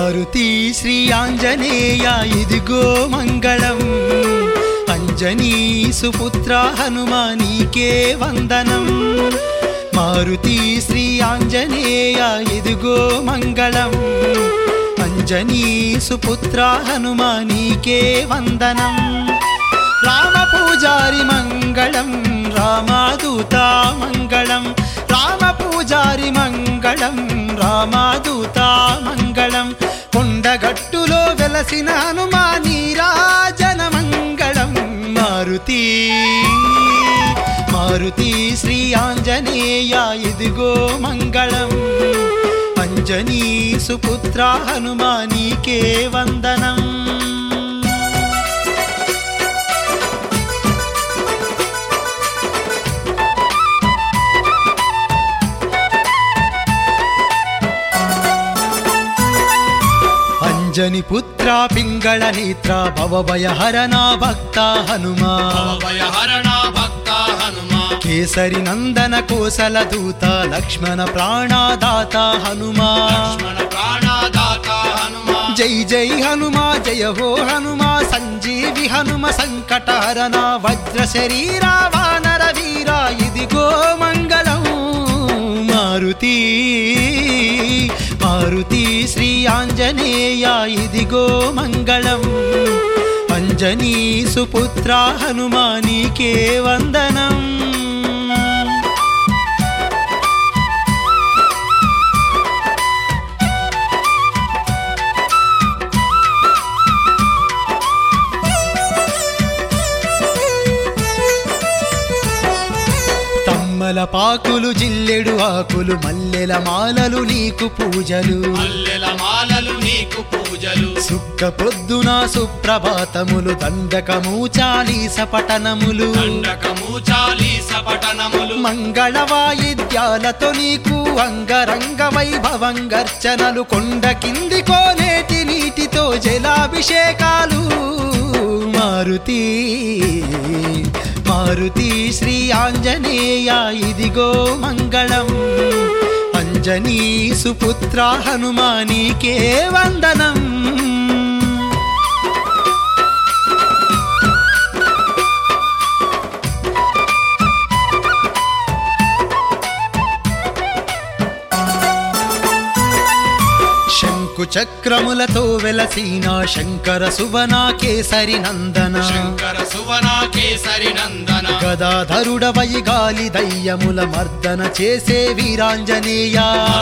మారుతి శ్రీ ఆంజనేయ ఇదిగో మంగళం, అంజనీ సుపుత్ర హనుమా నీకే వందనం. మారుతి శ్రీ ఆంజనేయ ఇదిగో మంగళం, అంజనీ సుపుత్ర హనుమా నీకే వందనం. రామ పూజారి మంగళం, రామదూత మంగళం, రామ పూజారి మంగళం, రామదూత మంగళం. కొండగట్టులో వెలసిన హనుమా నీరాజన మంగళం. మారుతి మారుతి శ్రీ ఆంజనేయ ఇదిగో మంగళం, అంజనీ సుపుత్ర హనుమా నీకే వందనం. అంజని పుత్ర పింగళ నేత్ర భవభయహరణ భక్త హనుమా, కేసరి నందన కోసల దూత లక్ష్మణ ప్రాణదాత హనుమా. జై జై హనుమా జయ హో హనుమా, సంజీవి హనుమ సంకటహరణ వజ్ర శరీర వానర వీర ఇదిగో మంగళం. మారుతి మారుతి శ్రీ ఆంజనేయ ఇదిగో మంగళం, అంజనీ సుపుత్ర హనుమా నీకే వందనం. తమ్మల పాకులు జిల్లెడు ఆకులు మల్లెల మాలలు నీకు పూజలు, సుక్క పొద్దున సుప్రభాతములు దండకము చాలీస పఠనములు, మంగళ వాయిద్యాలతో నీకు అంగరంగ వైభవంగర్చనలు, కొండ కింది కోనేటి నీటితో జలాభిషేకాలు. మారుతి మారుతి శ్రీ ఆంజనేయ ఇదిగో మంగళం, అంజనీ సుపుత్ర హనుమా నీకే వందనం. శంకు చక్రములతో వెలసిన శంకర సువన కేసరి నందన, గదాధరుడవై గాలి దయ్యముల మర్దన చేసే వీరాంజనేయ,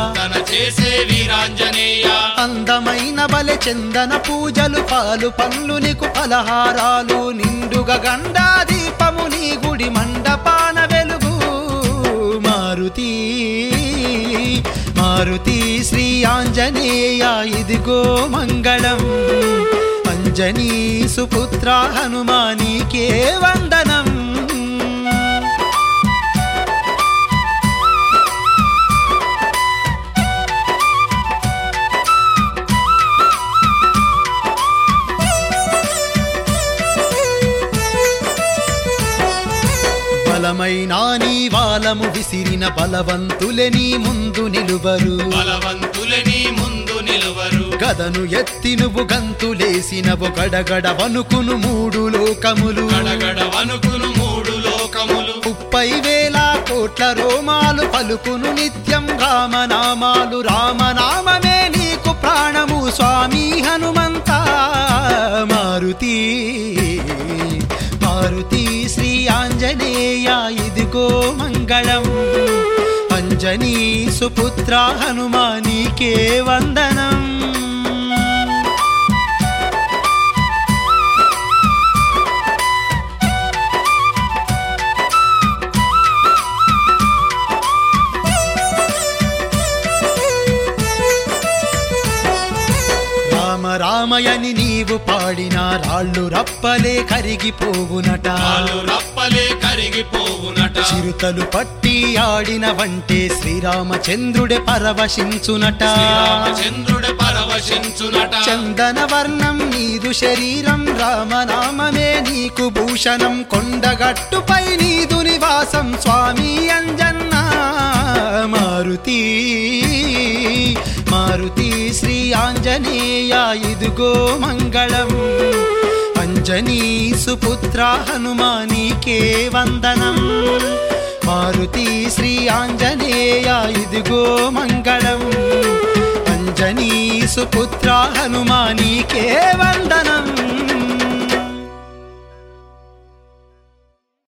అందమైన బలె చందన పూజలు పాలు పండ్లు నీకు ఫలహారాలు, నిండుగా గండా దీపము నీ గుడి మండపాన వెలుగు. మారుతి మారుతి శ్రీ ఆంజనేయ ఇదిగో మంగళం, అంజనీ సుపుత్ర హనుమా నీకే వందనం. బలమైన నీ వాలము విసిరిన బలవంతులే నీ ముందు నిలువరు, గదను ఎత్తి నువ్వు గంతులేసినవు గడగడ వణుకును మూడు లోకములు, 30,000 కోట్ల రోమాలు పలుకును నిత్యం రామనామాలు, రామనామమే నీకు ప్రాణము స్వామి హనుమంత. మారుతి మారుతి శ్రీ ఆంజనేయ ఇదిగో మంగళం, అంజనీ సుపుత్ర హనుమా నీకే వందనం. రామయని నీవు పాడిన రాళ్ళు రప్పలే కరిగిపోవునట, చిరుతలు పట్టి ఆడిన వంటే శ్రీరామచంద్రుడే పరవశించునట. చందన వర్ణం నీదు శరీరం, రామనామమే నీకు భూషణం, కొండగట్టుపై నీదు నివాసం స్వామి అంజన్న. మారుతి మారుతి శ్రీ ఆంజనేయ ఇదిగో మంగళం అంజనీ సుపుత్ర హనుమానికే వందనం మారుతి శ్రీ ఆంజనేయ ఇదిగో మంగళం అంజనీ సుపుత్ర హనుమానికే వందనం